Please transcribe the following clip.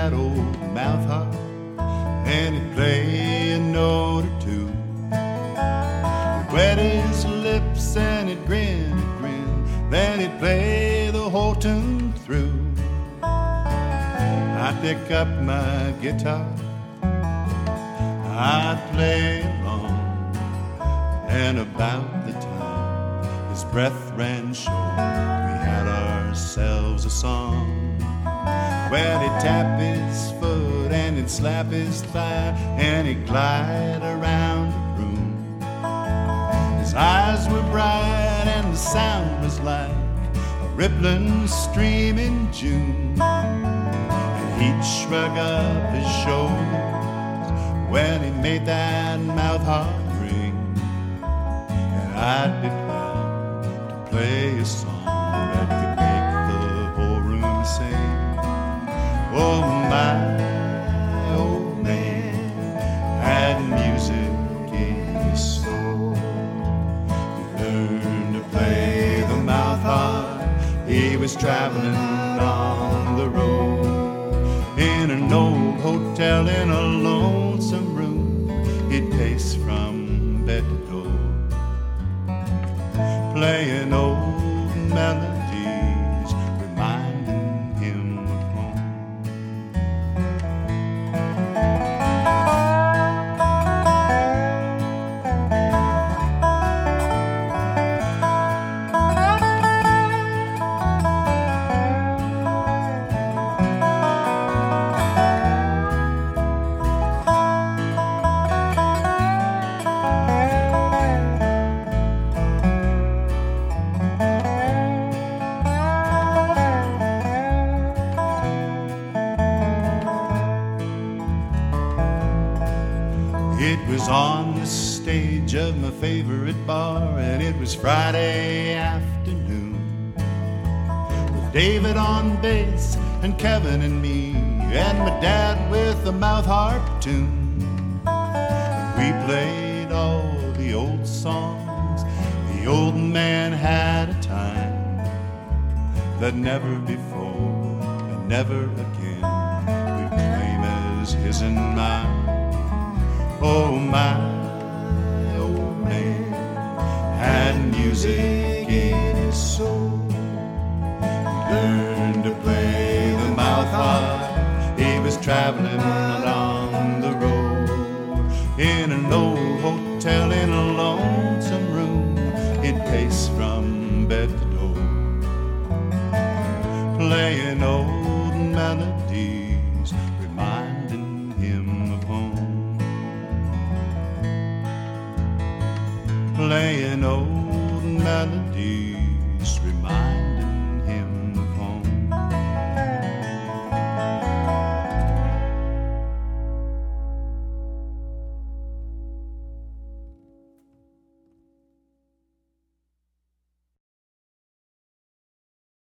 that old mouth harp, and he'd play a note or two. He'd wet his lips and he'd grin, then he'd play the whole tune through. I'd pick up my guitar, I'd play along, and about the time his breath ran short, we had ourselves a song. Well, he'd tap his foot and he'd slap his thigh, and he'd glide around the room. His eyes were bright and the sound was like a rippling stream in June. And he'd shrug up his shoulders when he made that mouth harp ring, and I'd be proud to play a song that could make the whole room sing. Oh, my old man had music in his soul. He learned to play the mouth harp. He was traveling on the road in an old hotel in a lonesome room. He'd pace from bed to door, playing old melodies, reminding him of home. It was on the stage of my favorite bar, and it was Friday afternoon, with David on bass and Kevin and me, and my dad with the mouth harp tune. We played all the old songs. The old man had a time that never before and never again would claim as his and mine. Oh, my old man had music in his soul. He learned to play the mouth harp. He was traveling along the road in an old hotel in a lonesome room. He'd pace from bed to door, playing old melodies, reminding him of home. Playing old melodies, reminding